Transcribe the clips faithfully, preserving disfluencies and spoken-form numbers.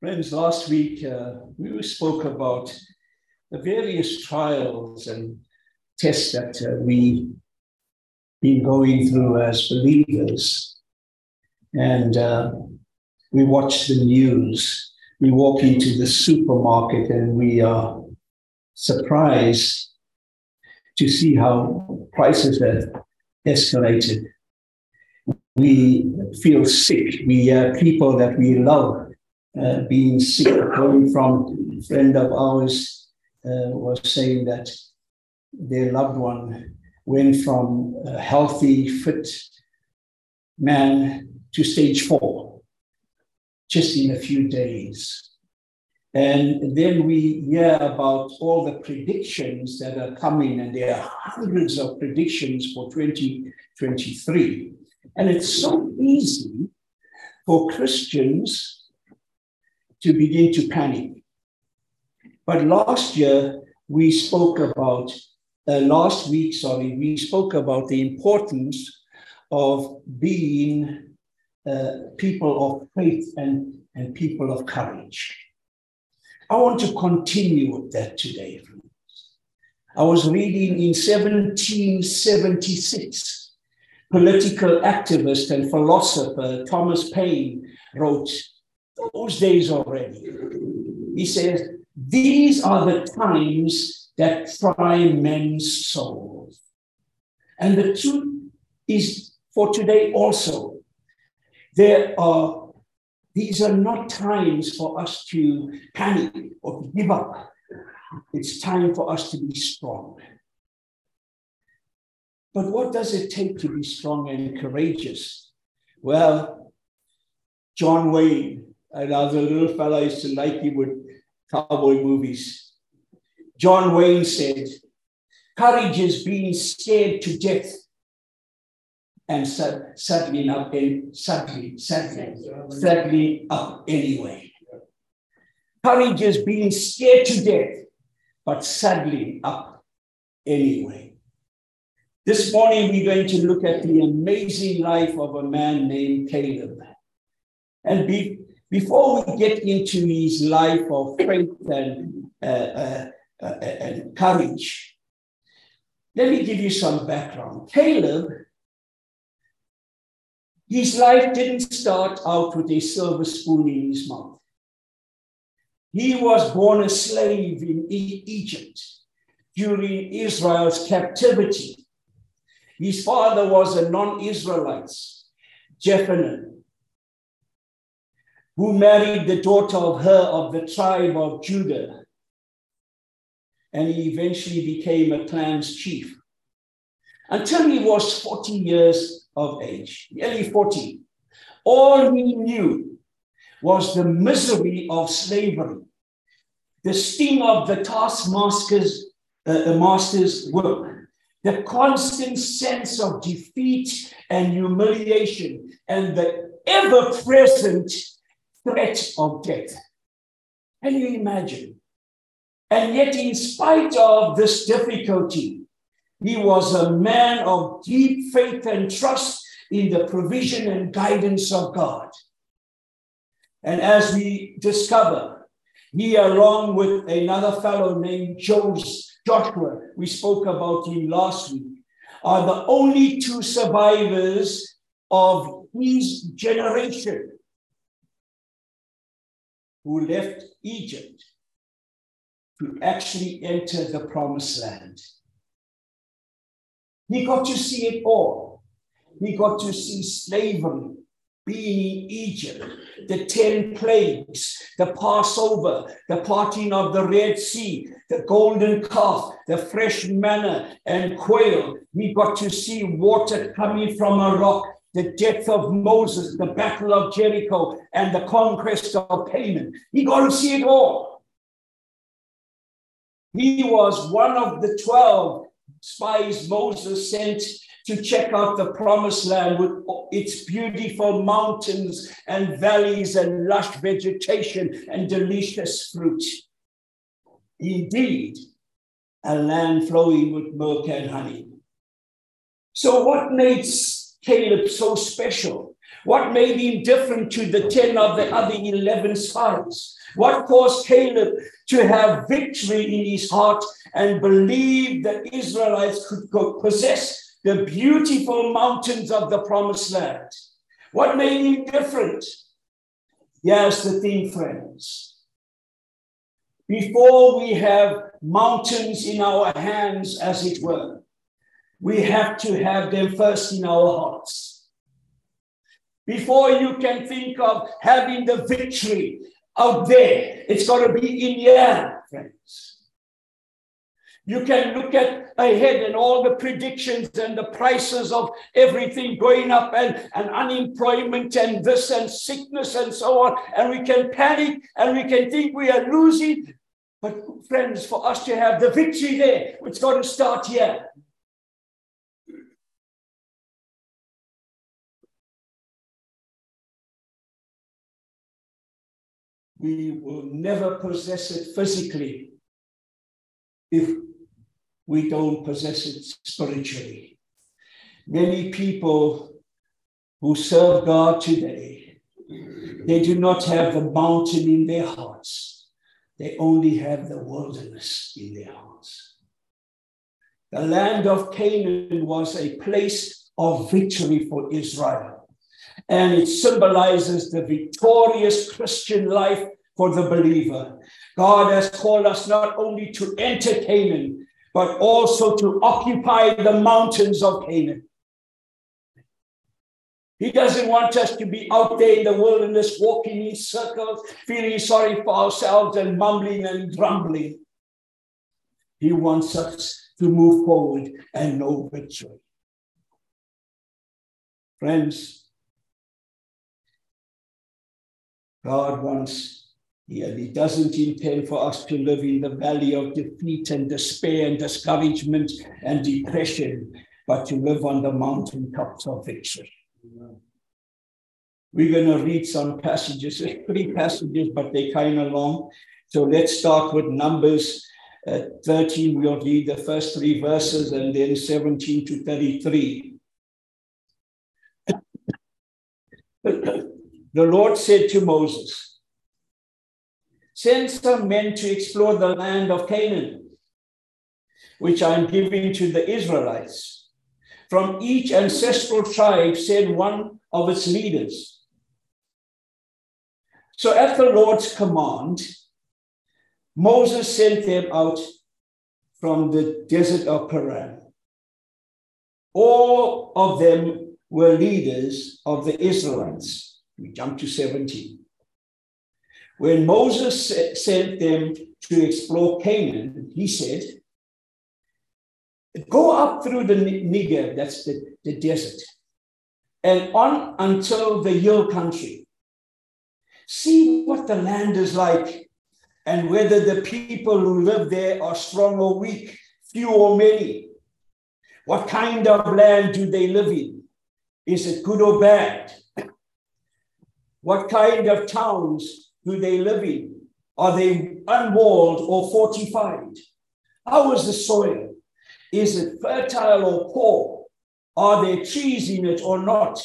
Friends, last week uh, we spoke about the various trials and tests that uh, we've been going through as believers. And uh, we watch the news. We walk into the supermarket and we are surprised to see how prices have escalated. We feel sick. We uh, people that we love uh, being sick. Going from a friend of ours uh, was saying that their loved one went from a healthy, fit man to stage four just in a few days. And then we hear about all the predictions that are coming, and there are hundreds of predictions for twenty twenty-three. And it's so easy for Christians to begin to panic. But last year, we spoke about, uh, last week, sorry, we spoke about the importance of being uh, people of faith and, and people of courage. I want to continue with that today, friends. I was reading in seventeen seventy-six. Political activist and philosopher Thomas Paine wrote those days already. He says, "These are the times that try men's souls." And the truth is for today also. There are, these are not times for us to panic or to give up. It's time for us to be strong. But what does it take to be strong and courageous? Well, John Wayne, and as a little fella, I used to like him with cowboy movies. John Wayne said, "Courage is being scared to death and saddling up, sadly, sadly, sadly up anyway." Courage is being scared to death, but sadly up anyway. This morning, we're going to look at the amazing life of a man named Caleb. And be, before we get into his life of faith and, uh, uh, uh, and courage, let me give you some background. Caleb, his life didn't start out with a silver spoon in his mouth. He was born a slave in e- Egypt during Israel's captivity. His father was a non-Israelite, Jephunneh, who married the daughter of her of the tribe of Judah. And he eventually became a clan's chief until he was forty years of age, nearly forty. All he knew was the misery of slavery, the sting of the taskmaster's uh, the master's work, the constant sense of defeat and humiliation, and the ever-present threat of death. Can you imagine? And yet, in spite of this difficulty, he was a man of deep faith and trust in the provision and guidance of God. And as we discover, he, along with another fellow named Joseph, Joshua, we spoke about him last week, are the only two survivors of his generation who left Egypt to actually enter the promised land. He got to see it all. He got to see slavery, being in Egypt, the ten plagues, the Passover, the parting of the Red Sea, the golden calf, the fresh manna and quail. He got to see water coming from a rock, the death of Moses, the battle of Jericho, and the conquest of Canaan. He got to see it all. He was one of the twelve spies Moses sent to check out the promised land with its beautiful mountains and valleys and lush vegetation and delicious fruit. Indeed, a land flowing with milk and honey. So what made Caleb so special? What made him different to the ten of the other eleven spies? What caused Caleb to have victory in his heart and believe the Israelites could go possess the beautiful mountains of the promised land? What made him different? Here's the thing, friends. Before we have mountains in our hands, as it were, we have to have them first in our hearts. Before you can think of having the victory out there, it's got to be in here, friends. You can look at ahead and all the predictions and the prices of everything going up and, and unemployment and this and sickness and so on. And we can panic and we can think we are losing. But friends, for us to have the victory there, it's got to start here. We will never possess it physically if we don't possess it spiritually. Many people who serve God today, they do not have the mountain in their hearts. They only have the wilderness in their hearts. The land of Canaan was a place of victory for Israel, and it symbolizes the victorious Christian life for the believer. God has called us not only to enter Canaan, but also to occupy the mountains of Canaan. He doesn't want us to be out there in the wilderness, walking in circles, feeling sorry for ourselves and mumbling and grumbling. He wants us to move forward and know victory. Friends, God wants Yeah, he doesn't intend for us to live in the valley of defeat and despair and discouragement and depression, but to live on the mountaintops of victory. We're going to read some passages, three passages, but they're kind of long. So let's start with Numbers uh, thirteen. We'll read the first three verses and then seventeen to thirty-three. The Lord said to Moses, "Send some men to explore the land of Canaan, which I am giving to the Israelites. From each ancestral tribe, send one of its leaders." So at the Lord's command, Moses sent them out from the desert of Paran. All of them were leaders of the Israelites. We jump to seventeen. When Moses sent them to explore Canaan, he said, "Go up through the Negev," that's the, the desert, "and on until the hill country. See what the land is like, and whether the people who live there are strong or weak, few or many. What kind of land do they live in? Is it good or bad? What kind of towns do they live in? Are they unwalled or fortified? How is the soil? Is it fertile or poor? Are there trees in it or not?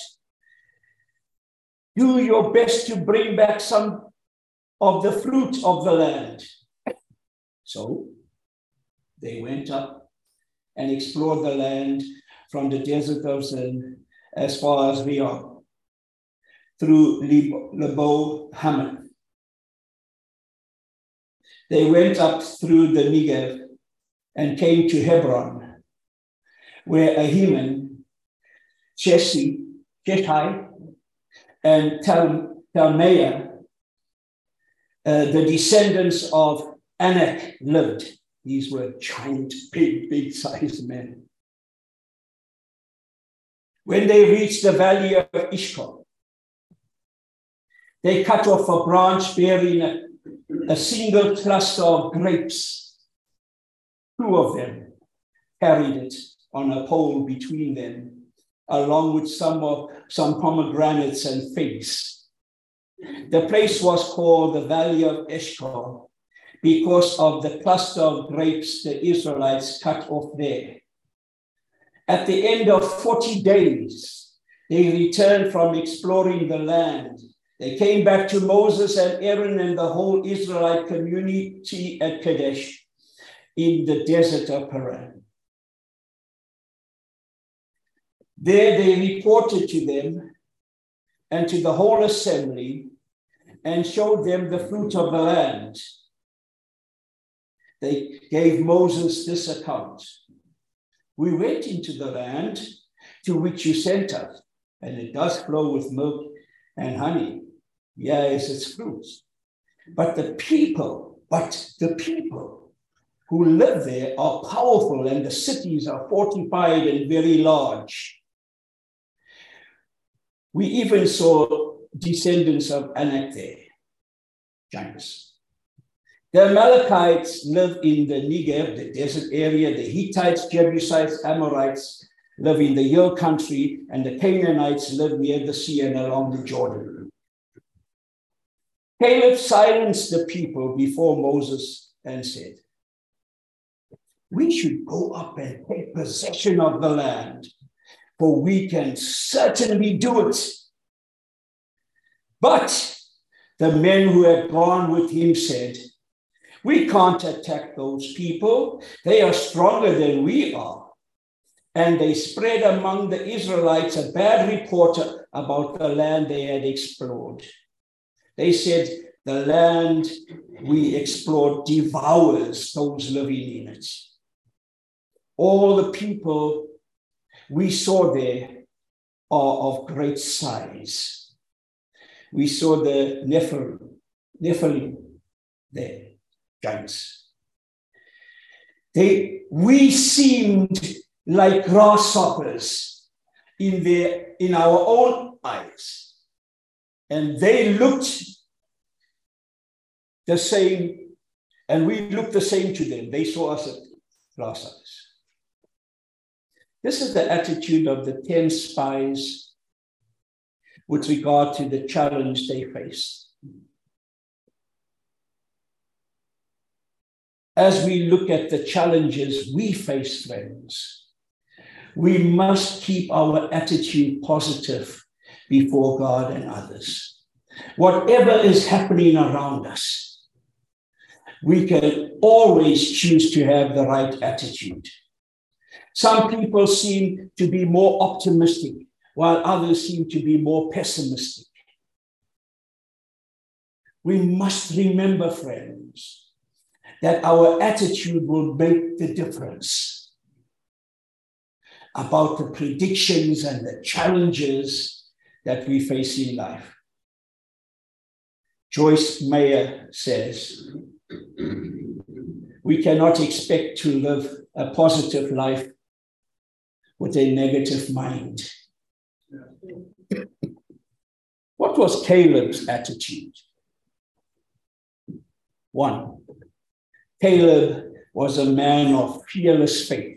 Do your best to bring back some of the fruit of the land." So they went up and explored the land from the desert of Zin as far as Riyadh, through Lebo Hamath. They went up through the Negev and came to Hebron, where Ahiman, Jesse, Jethai, and Tal- Talmaiah, uh, the descendants of Anak, lived. These were giant, big, big-sized men. When they reached the valley of Eshcol, they cut off a branch bearing a a single cluster of grapes. Two of them carried it on a pole between them, along with some of some pomegranates and figs. The place was called the Valley of Eshcol because of the cluster of grapes the Israelites cut off there. At the end of forty days, they returned from exploring the land They came back to Moses and Aaron and the whole Israelite community at Kadesh in the desert of Paran. There they reported to them and to the whole assembly and showed them the fruit of the land. They gave Moses this account. We went into the land to which you sent us, and it does flow with milk and honey. Yes, its fruits. But the people, but the people who live there are powerful, and the cities are fortified and very large. We even saw descendants of Anak there, giants. The Amalekites live in the Negev, the desert area. The Hittites, Jebusites, Amorites live in the hill country, and the Canaanites live near the sea and along the Jordan. Caleb silenced the people before Moses and said, we should go up and take possession of the land, for we can certainly do it. But the men who had gone with him said, we can't attack those people. They are stronger than we are. And they spread among the Israelites a bad report about the land they had explored. They said, the land we explored devours those living in it. All the people we saw there are of great size. We saw the Nephilim, Nephilim there, giants. They, we seemed like grasshoppers in, their, in our own eyes. And they looked the same, and we looked the same to them. They saw us as grasshoppers. This is the attitude of the ten spies with regard to the challenge they faced. As we look at the challenges we face, friends, we must keep our attitude positive before God and others. Whatever is happening around us, we can always choose to have the right attitude. Some people seem to be more optimistic, while others seem to be more pessimistic. We must remember, friends, that our attitude will make the difference about the predictions and the challenges that we face in life. Joyce Meyer says, we cannot expect to live a positive life with a negative mind. What was Caleb's attitude? One, Caleb was a man of fearless faith.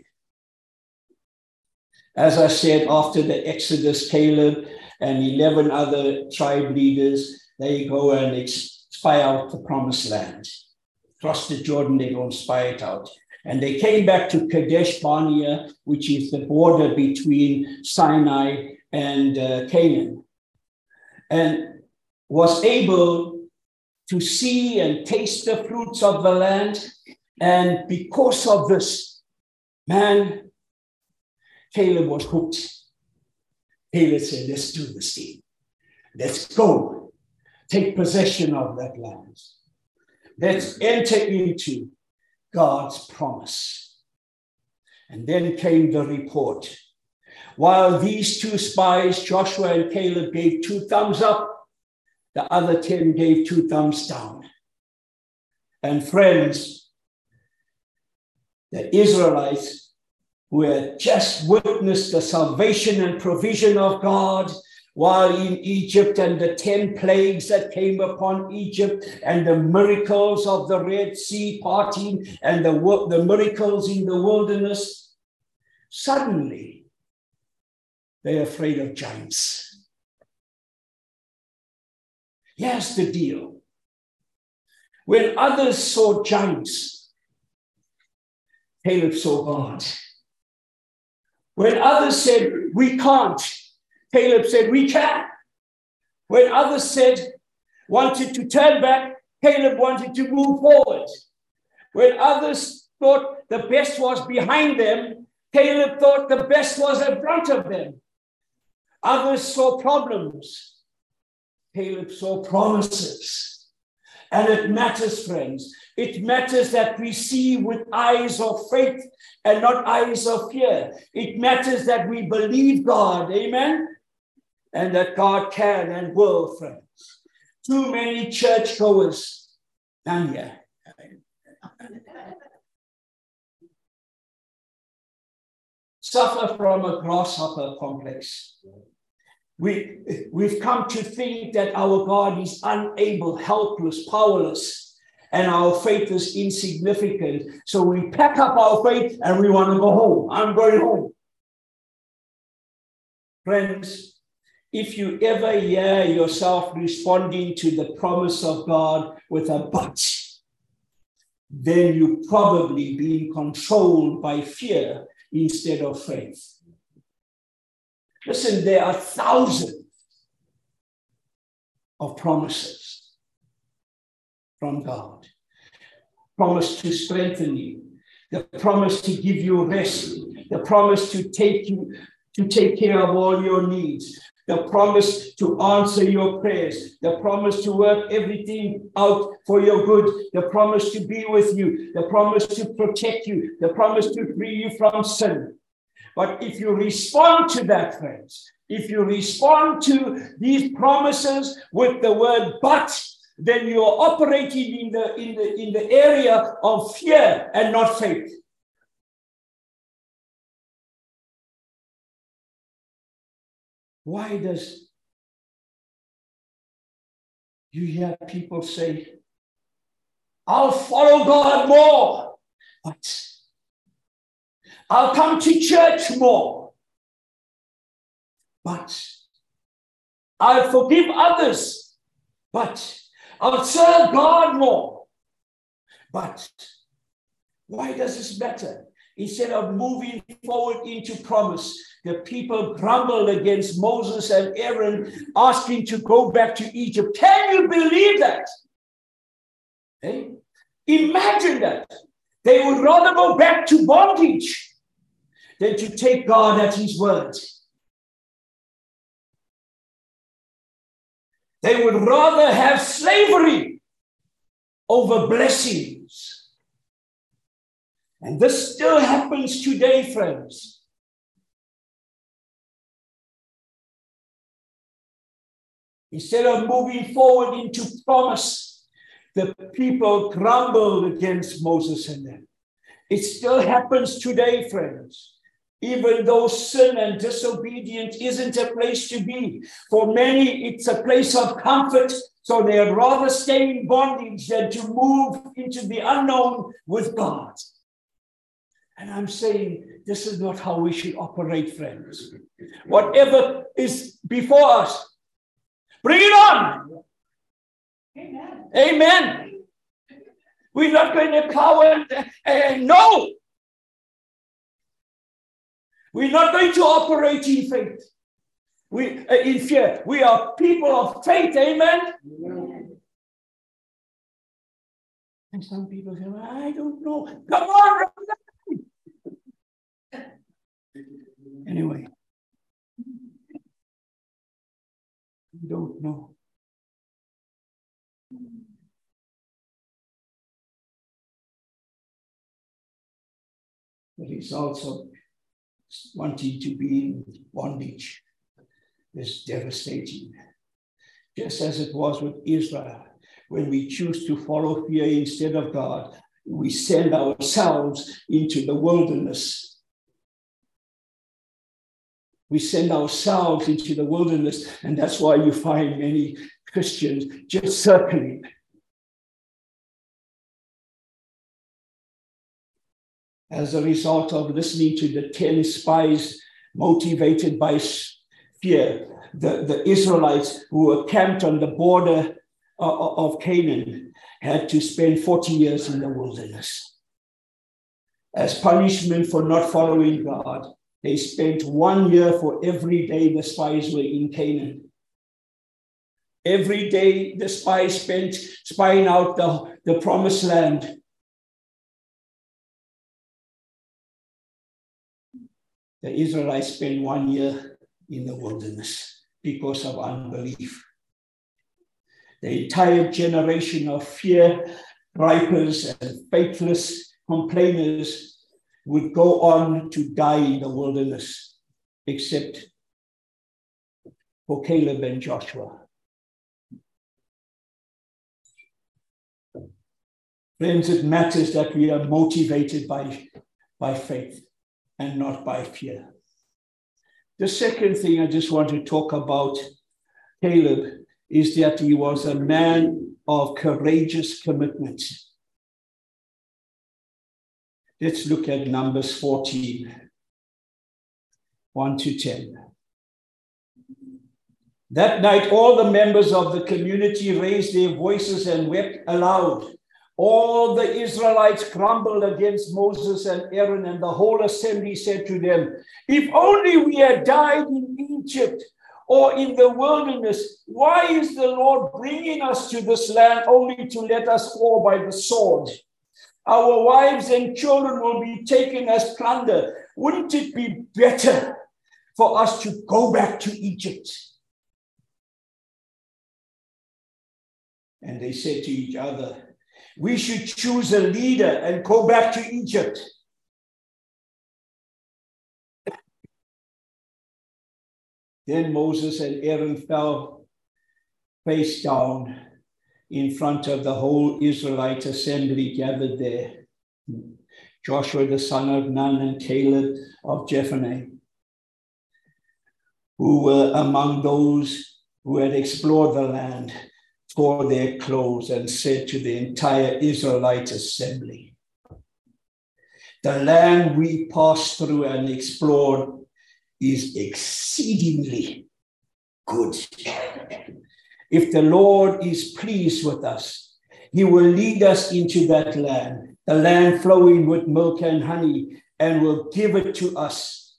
As I said, after the Exodus, Caleb and eleven other tribe leaders, they go and spy out the promised land. Cross the Jordan, they go and spy it out. And they came back to Kadesh Barnea, which is the border between Sinai and uh, Canaan, and was able to see and taste the fruits of the land. And because of this, man, Caleb was hooked. Caleb said, let's do this thing. Let's go. Take possession of that land. Let's enter into God's promise. And then came the report. While these two spies, Joshua and Caleb, gave two thumbs up, the other ten gave two thumbs down. And friends, the Israelites who had just witnessed the salvation and provision of God while in Egypt, and the ten plagues that came upon Egypt, and the miracles of the Red Sea parting, and the, the miracles in the wilderness, suddenly they're afraid of giants. Here's the deal. When others saw giants, Caleb saw God. When others said, we can't, Caleb said, we can. When others said, wanted to turn back, Caleb wanted to move forward. When others thought the best was behind them, Caleb thought the best was in front of them. Others saw problems. Caleb saw promises. And it matters, friends. It matters that we see with eyes of faith and not eyes of fear. It matters that we believe God, amen? And that God can and will, friends. Too many churchgoers, and yeah, suffer from a grasshopper complex. We, we've come to think that our God is unable, helpless, powerless, and our faith is insignificant. So we pack up our faith and we want to go home. I'm going home. Friends, if you ever hear yourself responding to the promise of God with a but, then you've probably been controlled by fear instead of faith. Listen, there are thousands of promises from God. Promise to strengthen you, the promise to give you rest, the promise to take you to take care of all your needs, the promise to answer your prayers, the promise to work everything out for your good, the promise to be with you, the promise to protect you, the promise to free you from sin. But if you respond to that, friends, if you respond to these promises with the word but, then you're operating in the, in the, in the area of fear and not faith. Why does you hear people say, I'll follow God more, but I'll come to church more, but I'll forgive others, but I'll serve God more. But why does this matter? Instead of moving forward into promise, the people grumbled against Moses and Aaron, asking to go back to Egypt. Can you believe that? Hey? Imagine that. They would rather go back to bondage than to take God at his word. They would rather have slavery over blessings. And this still happens today, friends. Instead of moving forward into promise, the people grumbled against Moses and them. It still happens today, friends. Even though sin and disobedience isn't a place to be. For many, it's a place of comfort. So they'd rather stay in bondage than to move into the unknown with God. And I'm saying this is not how we should operate, friends. Whatever is before us, bring it on. Amen. Amen. We're not going to cower. Uh, no. We're not going to operate in faith. We uh, in fear. We are people of faith. Amen. Amen. And some people say, I don't know. Come on. Anyway, we don't know. The results of wanting to be in bondage is devastating. Just as it was with Israel, when we choose to follow fear instead of God, we send ourselves into the wilderness. We send ourselves into the wilderness, and that's why you find many Christians just circling. As a result of listening to the ten spies motivated by fear, the, the Israelites who were camped on the border of, of Canaan had to spend forty years in the wilderness. As punishment for not following God, they spent one year for every day the spies were in Canaan. Every day the spies spent spying out the, the promised land. The Israelites spent one year in the wilderness because of unbelief. The entire generation of fear, gripers, and faithless complainers would go on to die in the wilderness, except for Caleb and Joshua. Friends, it matters that we are motivated by, by faith and not by fear. The second thing I just want to talk about Caleb is that he was a man of courageous commitment. Let's look at Numbers fourteen, one to ten. That night, all the members of the community raised their voices and wept aloud. All the Israelites grumbled against Moses and Aaron, and the whole assembly said to them, "If only we had died in Egypt or in the wilderness. Why is the Lord bringing us to this land only to let us fall by the sword? Our wives and children will be taken as plunder. Wouldn't it be better for us to go back to Egypt?" And they said to each other, "We should choose a leader and go back to Egypt." Then Moses and Aaron fell face down in front of the whole Israelite assembly gathered there. Joshua the son of Nun and Caleb of Jephunneh, who were among those who had explored the land, tore their clothes and said to the entire Israelite assembly, "The land we passed through and explored is exceedingly good. If the Lord is pleased with us, he will lead us into that land, the land flowing with milk and honey, and will give it to us.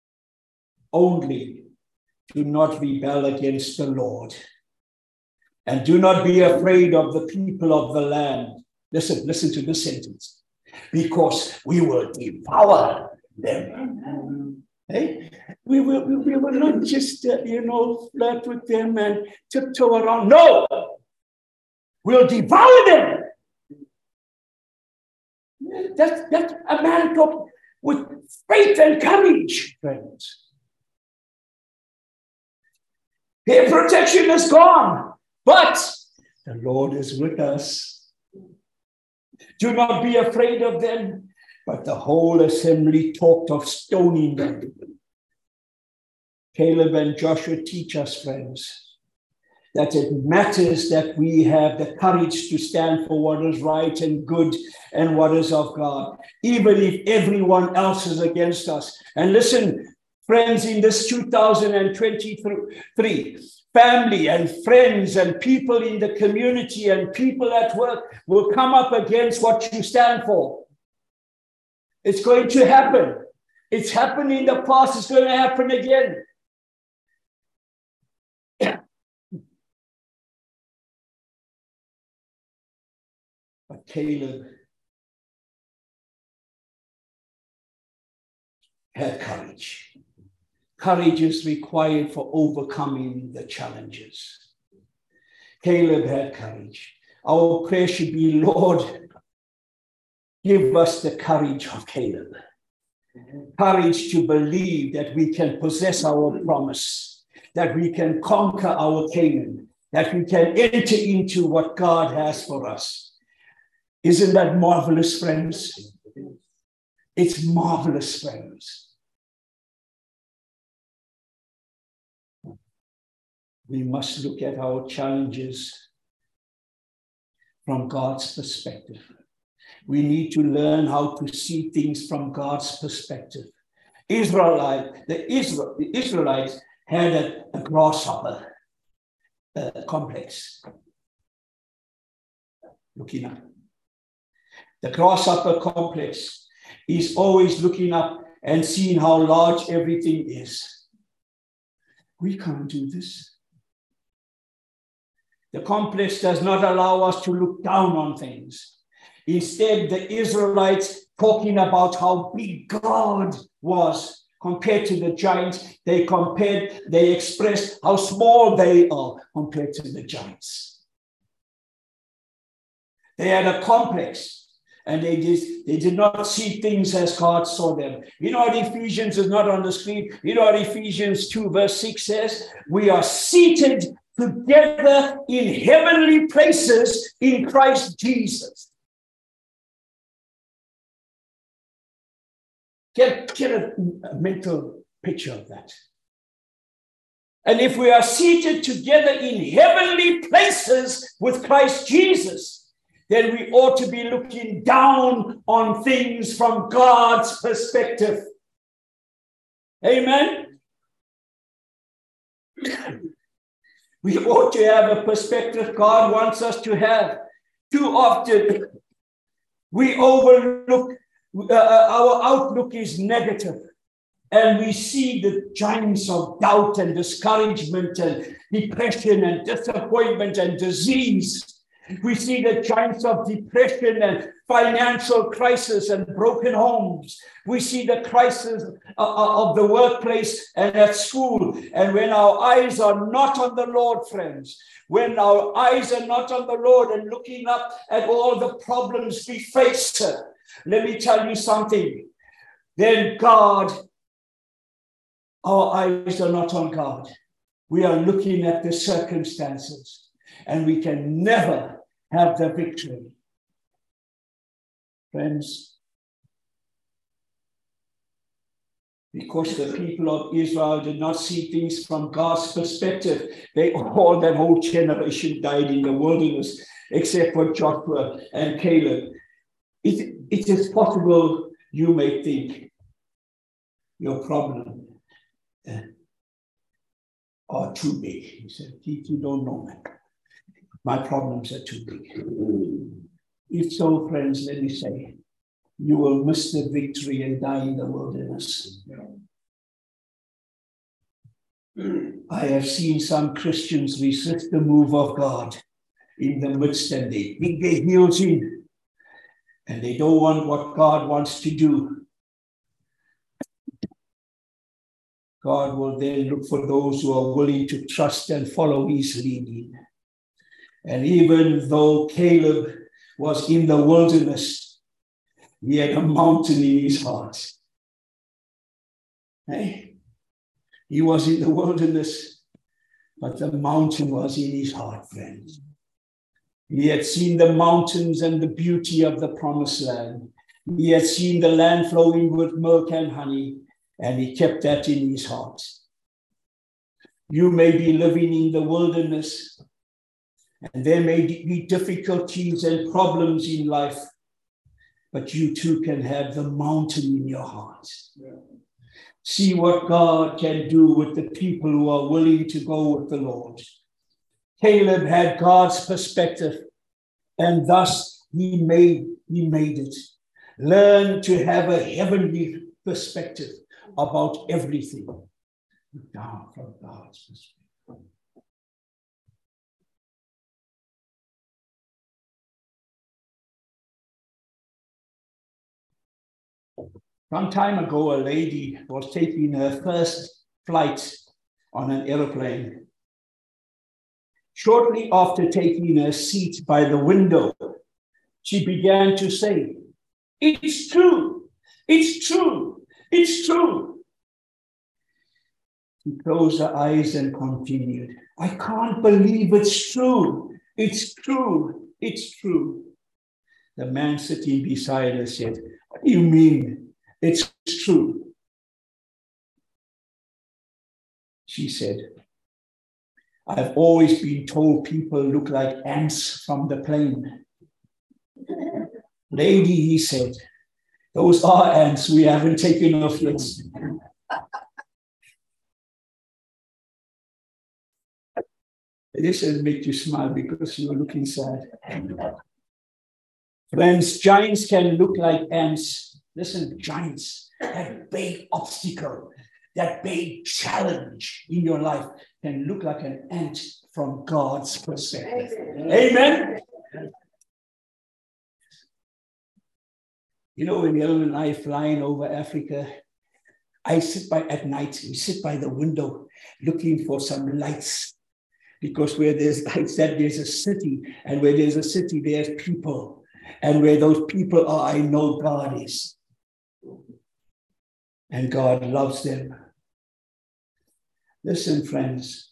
Only do not rebel against the Lord. And do not be afraid of the people of the land." Listen, listen to this sentence. "Because we will devour them." Hey? We will, we, we will not just, uh, you know, flirt with them and tiptoe around. No! We'll devour them. That's, that's a man talk with faith and courage, friends. Their protection is gone, but the Lord is with us. Do not be afraid of them. But the whole assembly talked of stoning them. Caleb and Joshua teach us, friends, that it matters that we have the courage to stand for what is right and good and what is of God, even if everyone else is against us. And listen, friends, in this two thousand twenty-three, family and friends and people in the community and people at work will come up against what you stand for. It's going to happen. It's happened in the past. It's going to happen again. But Caleb had courage. Courage is required for overcoming the challenges. Caleb had courage. Our prayer should be, Lord, give us the courage of Caleb. Courage to believe that we can possess our promise, that we can conquer our Canaan, that we can enter into what God has for us. Isn't that marvelous, friends? It's marvelous, friends. We must look at our challenges from God's perspective. We need to learn how to see things from God's perspective. Israelite, the, Israel, the Israelites had a, a grasshopper uh, complex. Looking up. The grasshopper complex is always looking up and seeing how large everything is. We can't do this. The complex does not allow us to look down on things. Instead, the Israelites talking about how big God was compared to the giants, they compared, they expressed how small they are compared to the giants. They had a complex. And they did, they did not see things as God saw them. You know what Ephesians is not on the screen? You know what Ephesians two verse six says? We are seated together in heavenly places in Christ Jesus. Get, get a, a mental picture of that. And if we are seated together in heavenly places with Christ Jesus, then we ought to be looking down on things from God's perspective. Amen? We ought to have a perspective God wants us to have. Too often, we overlook, uh, our outlook is negative, and we see the giants of doubt and discouragement and depression and disappointment and disease. We see the giants of depression and financial crisis and broken homes. We see the crisis of the workplace and at school. And when our eyes are not on the Lord, friends, when our eyes are not on the Lord and looking up at all the problems we face, let me tell you something. Then God, our eyes are not on God. We are looking at the circumstances. And we can never have the victory. Friends, because the people of Israel did not see things from God's perspective, they all, that whole generation died in the wilderness, except for Joshua and Caleb. It, it is possible you may think your problem uh, are too big. He said, Keith, you don't know that. My problems are too big. If so, friends, let me say, you will miss the victory and die in the wilderness. I have seen some Christians resist the move of God in the midst, and they dig their heels in, and they don't want what God wants to do. God will then look for those who are willing to trust and follow his leading. And even though Caleb was in the wilderness, he had a mountain in his heart. Hey? He was in the wilderness, but the mountain was in his heart, friends. He had seen the mountains and the beauty of the promised land. He had seen the land flowing with milk and honey, and he kept that in his heart. You may be living in the wilderness, and there may be difficulties and problems in life, but you too can have the mountain in your heart. Yeah. See what God can do with the people who are willing to go with the Lord. Caleb had God's perspective, and thus he made, he made it. Learn to have a heavenly perspective about everything. Down from God's perspective. Some time ago, a lady was taking her first flight on an airplane. Shortly after taking her seat by the window, she began to say, "It's true, it's true, it's true." She closed her eyes and continued, "I can't believe it's true, it's true, it's true." The man sitting beside her said, "What do you mean? It's true." She said, "I've always been told people look like ants from the plane." "Lady," he said, "those are ants. We haven't taken off yet." This will make you smile because you are looking sad. Friends, giants can look like ants. Listen, giants, that big obstacle, that big challenge in your life, can look like an ant from God's perspective. Amen. Amen. You know, when Ellen and I are flying over Africa, I sit by at night, we sit by the window looking for some lights, because where there's lights, that there's a city, and where there's a city, there's people, and where those people are, I know God is. And God loves them. Listen, friends,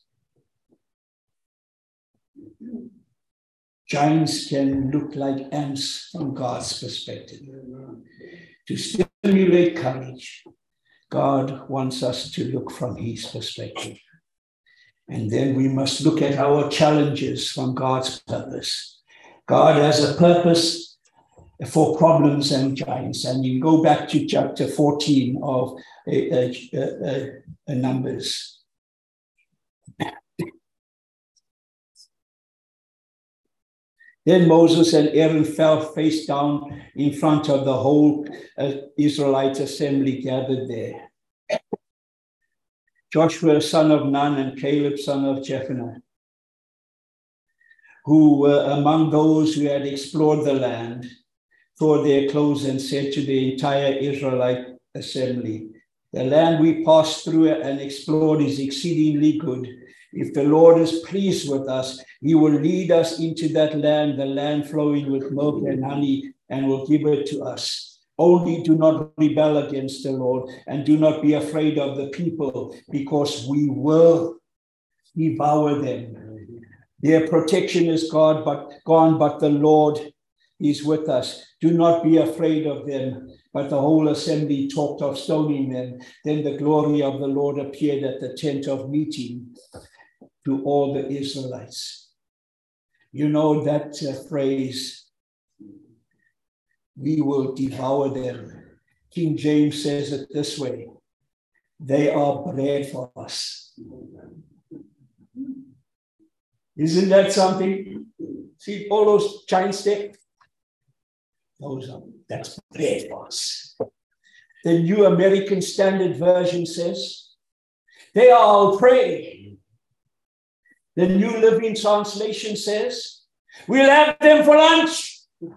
giants can look like ants from God's perspective. To stimulate courage, God wants us to look from his perspective. And then we must look at our challenges from God's purpose. God has a purpose for problems and giants. And you go back to chapter fourteen of uh, uh, uh, uh, Numbers. Then Moses and Aaron fell face down in front of the whole uh, Israelite assembly gathered there. Joshua, son of Nun, and Caleb, son of Jephunneh, who were among those who had explored the land, tore their clothes and said to the entire Israelite assembly, "The land we passed through and explored is exceedingly good. If the Lord is pleased with us, he will lead us into that land, the land flowing with milk and honey, and will give it to us. Only do not rebel against the Lord, and do not be afraid of the people, because we will devour them. Their protection is God, but gone, but the Lord is with us. Do not be afraid of them." But the whole assembly talked of stoning them. Then the glory of the Lord appeared at the tent of meeting to all the Israelites. You know that uh, phrase, "we will devour them." King James says it this way: "They are bread for us." Isn't that something? See all those giants there? Those are, that's bread for us. The New American Standard Version says, "They are our prey." The New Living Translation says, "We'll have them for lunch."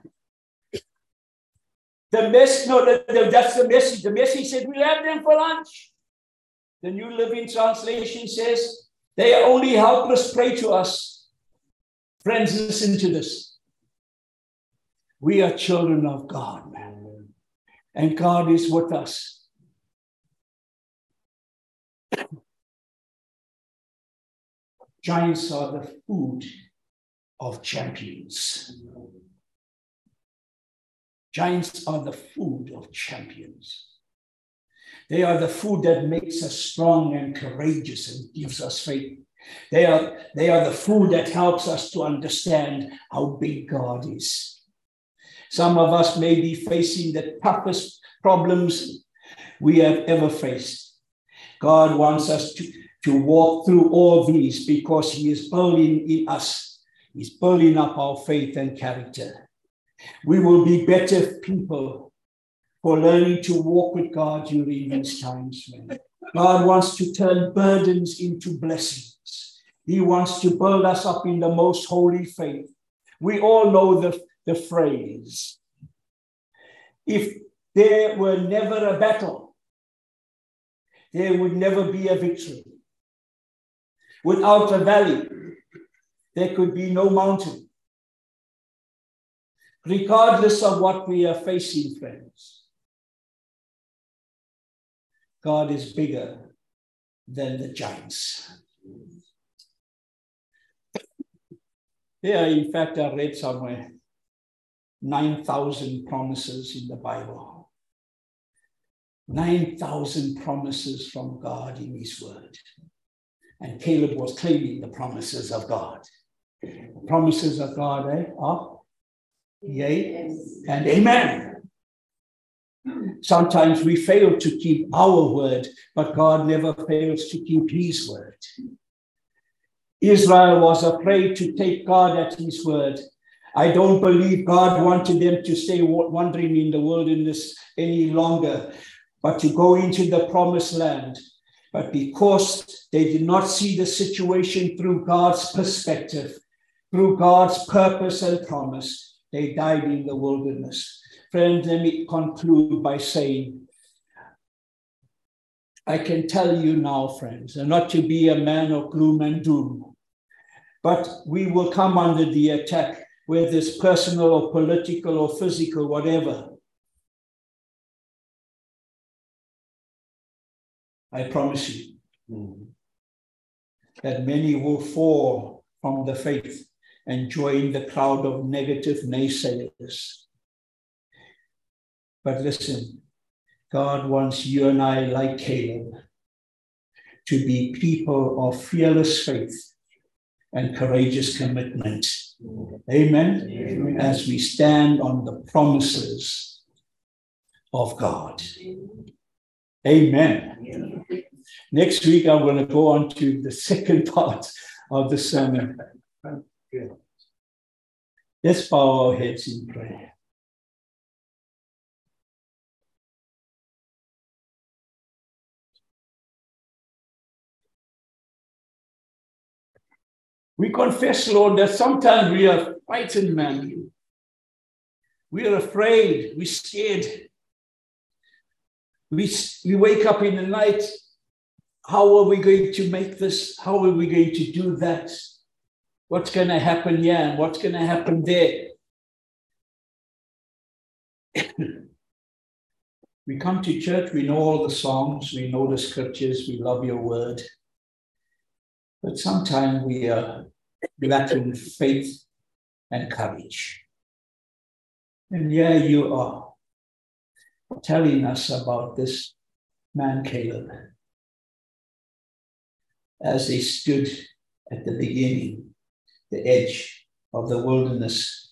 The mess, no, the, the, that's the message. The message said, "We'll have them for lunch." The New Living Translation says, "They are only helpless prey to us." Friends, listen to this. We are children of God, man. And God is with us. Giants are the food of champions. Giants are the food of champions. They are the food that makes us strong and courageous and gives us faith. They are, they are the food that helps us to understand how big God is. Some of us may be facing the toughest problems we have ever faced. God wants us to, to walk through all these because he is building in us. He's building up our faith and character. We will be better people for learning to walk with God during these times. God wants to turn burdens into blessings. He wants to build us up in the most holy faith. We all know the, the phrase, "If there were never a battle, there would never be a victory. Without a valley, there could be no mountain." Regardless of what we are facing, friends, God is bigger than the giants. Yeah, in fact, I read somewhere nine thousand promises in the Bible. nine thousand promises from God in his word. And Caleb was claiming the promises of God. The promises of God, eh, are yea yes. And amen. Sometimes we fail to keep our word, but God never fails to keep his word. Israel was afraid to take God at his word. I don't believe God wanted them to stay wandering in the wilderness any longer, but to go into the promised land. But because they did not see the situation through God's perspective, through God's purpose and promise, they died in the wilderness. Friends, let me conclude by saying, I can tell you now, friends, and not to be a man of gloom and doom, but we will come under the attack, whether it's personal or political or physical, whatever. I promise you mm. that many will fall from the faith and join the crowd of negative naysayers. But listen, God wants you and I, like Caleb, to be people of fearless faith and courageous commitment. Amen? Amen. As we stand on the promises of God. Amen. Amen. Next week, I'm going to go on to the second part of the sermon. Let's bow our heads in prayer. We confess, Lord, that sometimes we are frightened, man. We are afraid. We're scared. We, we wake up in the night. How are we going to make this? How are we going to do that? What's going to happen here and what's going to happen there? We come to church, we know all the songs, we know the scriptures, we love your word. But sometimes we are lacking faith and courage. And here you are telling us about this man Caleb as they stood at the beginning, the edge of the wilderness,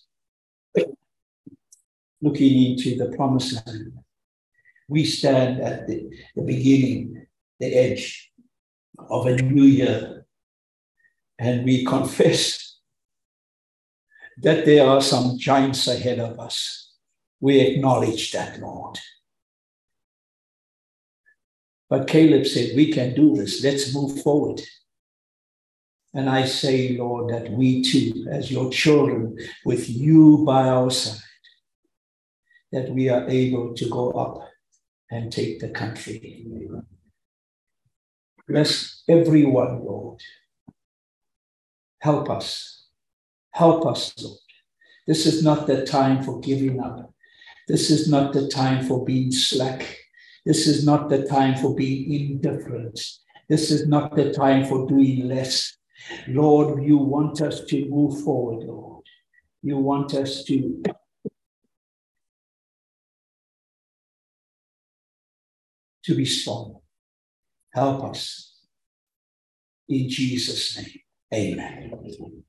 looking into the promised land. We stand at the, the beginning, the edge of a new year, and we confess that there are some giants ahead of us. We acknowledge that, Lord. But Caleb said, we can do this. Let's move forward. And I say, Lord, that we too, as your children, with you by our side, that we are able to go up and take the country. Bless everyone, Lord. Help us. Help us, Lord. This is not the time for giving up. This is not the time for being slack. This is not the time for being indifferent. This is not the time for doing less. Lord, you want us to move forward, Lord. You want us to, to be strong. Help us. In Jesus' name, amen.